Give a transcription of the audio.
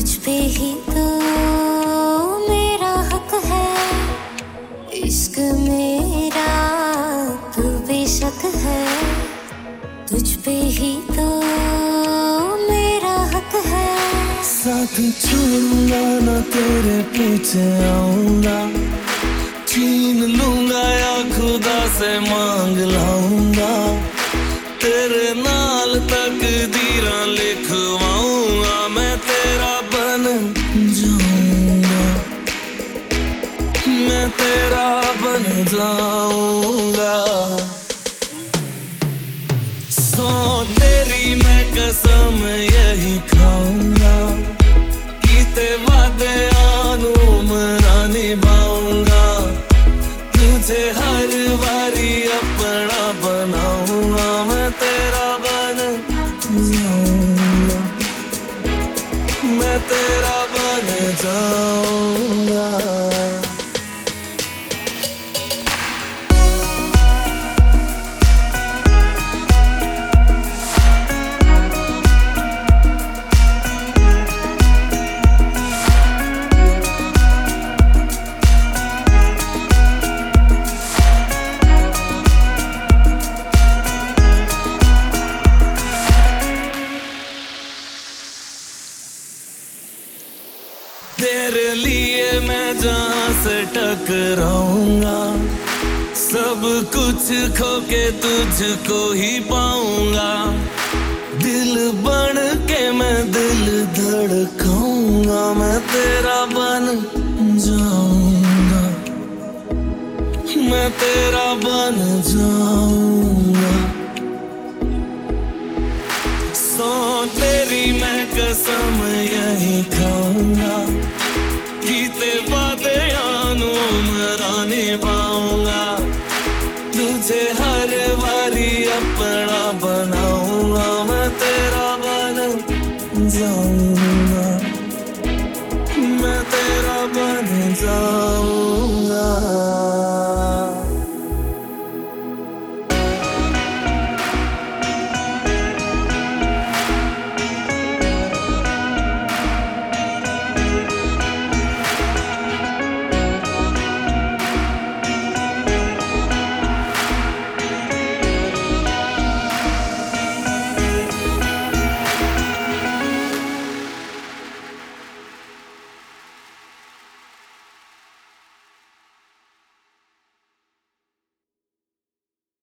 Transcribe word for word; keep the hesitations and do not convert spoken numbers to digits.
तुझ पे ही तो मेरा हक है, इश्क मेरा तू बेशक है, तुझ पे ही तो मेरा हक है। साथ छोड़ूंगा ना तेरे पीछे आऊंगा, छीन लूंगा या खुदा से मांग लाऊंगा, तेरे नाल तकदीरां लिखवाऊंगा, मैं तेरा बन जाऊंगा, मैं तेरा बन जाऊंगा। सौ तेरी मैं कसम यही खाऊंगा, कीते वादे आनू मना निभाऊंगा, तुझे हर बारी अपना बनाऊंगा, मैं तेरा बन जाऊंगा, मैं तेरा बन जाऊंगा। तेरे लिए मैं जहाँ से टकराऊंगा, सब कुछ खो के तुझको ही पाऊंगा, दिल बन के मैं दिल धड़काऊंगा, मैं तेरा बन जाऊंगा, मैं तेरा बन जाऊंगा। सौ तेरी मैं कसम यही खाऊंगा, कीते वादे आनू मरा निभाऊंगा, तुझे हर बारी अपना बना